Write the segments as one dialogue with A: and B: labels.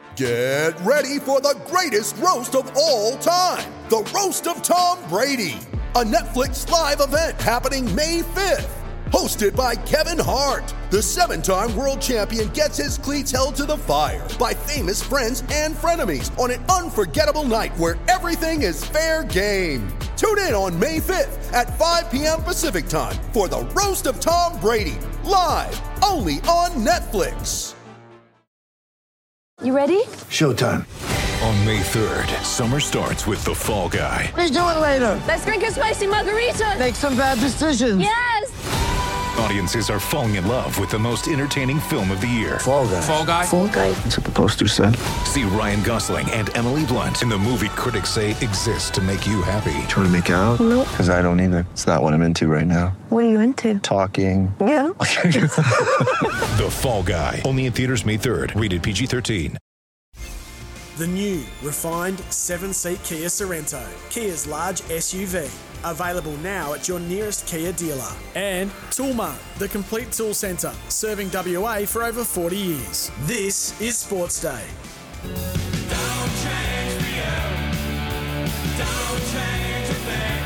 A: Get ready for the greatest roast of all time, the Roast of Tom Brady, a Netflix live event happening May 5th. Hosted by Kevin Hart, the 7-time world champion gets his cleats held to the fire by famous friends and frenemies on an unforgettable night where everything is fair game. Tune in on May 5th at 5 p.m. Pacific time for the Roast of Tom Brady, live only on Netflix.
B: You ready?
C: Showtime.
D: On May 3rd, summer starts with The Fall Guy.
C: Let's do it later.
B: Let's drink a spicy margarita.
C: Make some bad decisions.
B: Yes!
D: Audiences are falling in love with the most entertaining film of the year.
C: Fall Guy.
E: Fall Guy.
B: Fall Guy.
C: That's what the poster said.
D: See Ryan Gosling and Emily Blunt in the movie critics say exists to make you happy.
C: Trying to make it out?
B: Nope.
C: Because I don't either. It's not what I'm into right now.
B: What are you into?
C: Talking.
B: Yeah.
D: The Fall Guy. Only in theaters May 3rd. Rated PG-13.
F: The new, refined 7-seat Kia Sorrento, Kia's large SUV. Available now at your nearest Kia dealer. And Toolmart, the complete tool centre, serving WA for over 40 years. This is Sports Day.
G: Don't change me up. Don't change a thing.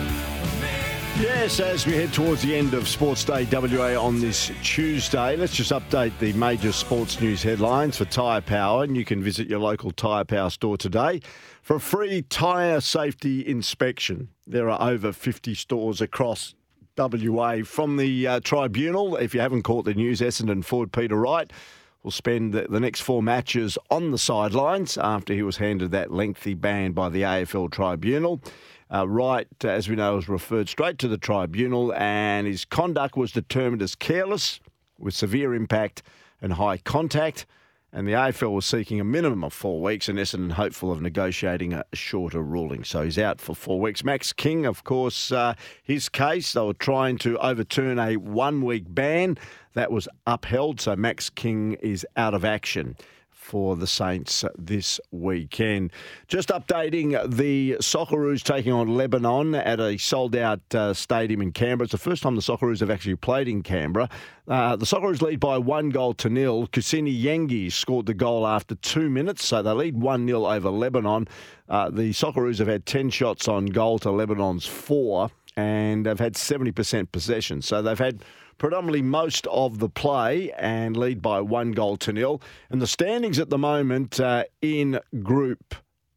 H: Yes, as we head towards the end of Sports Day WA on this Tuesday, let's just update the major sports news headlines for Tyre Power, and you can visit your local Tyre Power store today for a free tyre safety inspection. There are over 50 stores across WA. From the tribunal, if you haven't caught the news, Essendon forward Peter Wright will spend the next 4 matches on the sidelines after he was handed that lengthy ban by the AFL tribunal. Wright, as we know, was referred straight to the tribunal, and his conduct was determined as careless with severe impact and high contact. And the AFL was seeking a minimum of 4 weeks, and Essendon hopeful of negotiating a shorter ruling. So he's out for 4 weeks. Max King, of course, his case, they were trying to overturn a 1-week ban. That was upheld, so Max King is out of action for the Saints this weekend. Just updating, the Socceroos taking on Lebanon at a sold-out stadium in Canberra. It's the first time the Socceroos have actually played in Canberra. The Socceroos lead by 1-0. Kusini Yengi scored the goal after 2 minutes, so they lead 1-0 over Lebanon. The Socceroos have had 10 shots on goal to Lebanon's 4, and they've had 70% possession. So they've had predominantly most of the play and lead by 1-0. And the standings at the moment in Group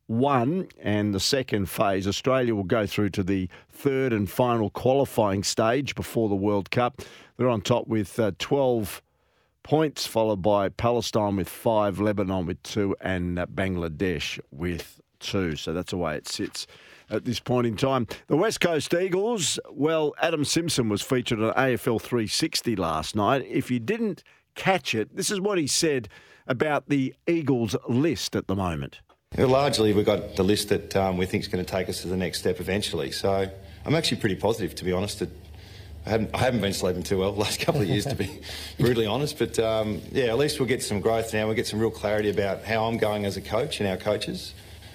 H: 1 and the second phase, Australia will go through to the third and final qualifying stage before the World Cup. They're on top with 12 points, followed by Palestine with 5, Lebanon with 2, and Bangladesh with 2. So that's the way it sits at this point in time. The West Coast Eagles, well, Adam Simpson was featured on AFL 360 last night. If you didn't catch it, this is what he said about the Eagles list at the moment.
I: Yeah, largely, we've got the list that we think is going to take us to the next step eventually. So I'm actually pretty positive, to be honest. I haven't been sleeping too well the last couple of years, to be brutally honest. But, at least we'll get some growth now. We'll get some real clarity about how I'm going as a coach and our coaches.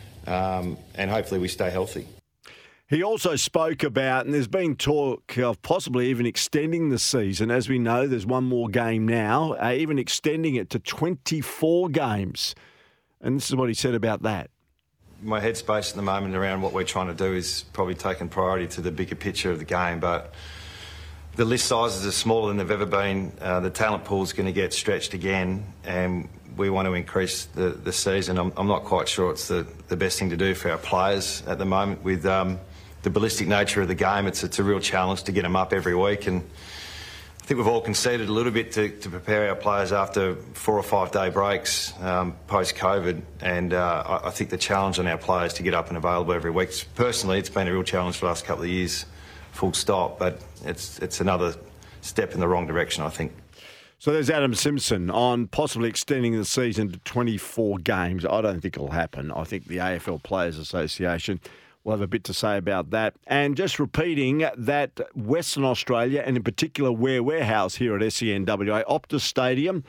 I: And hopefully we stay healthy.
H: He also spoke about, and there's been talk of possibly even extending the season. As we know, there's one more game now, even extending it to 24 games. And this is what he said about that.
I: My headspace at the moment around what we're trying to do is probably taking priority to the bigger picture of the game, but the list sizes are smaller than they've ever been. The talent pool is going to get stretched again, and we want to increase the season. I'm not quite sure it's the best thing to do for our players at the moment. With the ballistic nature of the game, it's a real challenge to get them up every week. And I think we've all conceded a little bit to prepare our players after 4 or 5 day breaks post-COVID. And I think the challenge on our players to get up and available every week, personally, it's been a real challenge for the last couple of years, full stop. But it's another step in the wrong direction, I think.
H: So there's Adam Simpson on possibly extending the season to 24 games. I don't think it'll happen. I think the AFL Players Association will have a bit to say about that. And just repeating that Western Australia, and in particular Ware Warehouse here at SENWA, Optus Stadium,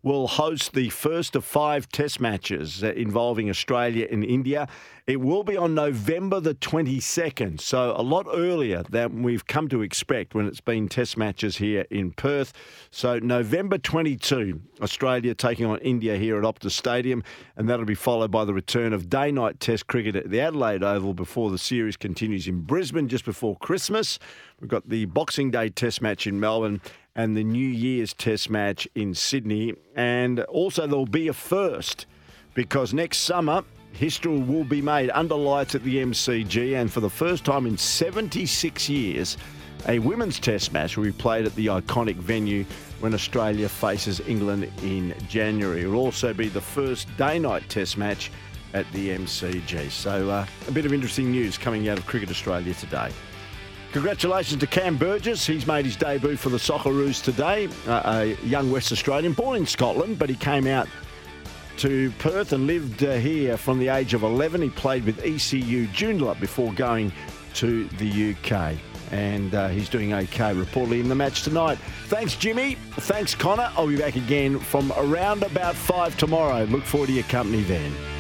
H: will host the first of 5 test matches involving Australia and India. It will be on November the 22nd, so a lot earlier than we've come to expect when it's been test matches here in Perth. So November 22, Australia taking on India here at Optus Stadium, and that'll be followed by the return of day-night test cricket at the Adelaide Oval before the series continues in Brisbane just before Christmas. We've got the Boxing Day test match in Melbourne and the New Year's test match in Sydney. And also there'll be a first because next summer history will be made under lights at the MCG, and for the first time in 76 years, a women's test match will be played at the iconic venue when Australia faces England in January. It will also be the first day-night test match at the MCG. So a bit of interesting news coming out of Cricket Australia today. Congratulations to Cam Burgess. He's made his debut for the Socceroos today, a young West Australian born in Scotland, but he came out to Perth and lived here from the age of 11. He played with ECU Joondalup before going to the UK. And he's doing okay, reportedly, in the match tonight. Thanks, Jimmy. Thanks, Connor. I'll be back again from around about 5 tomorrow. Look forward to your company then.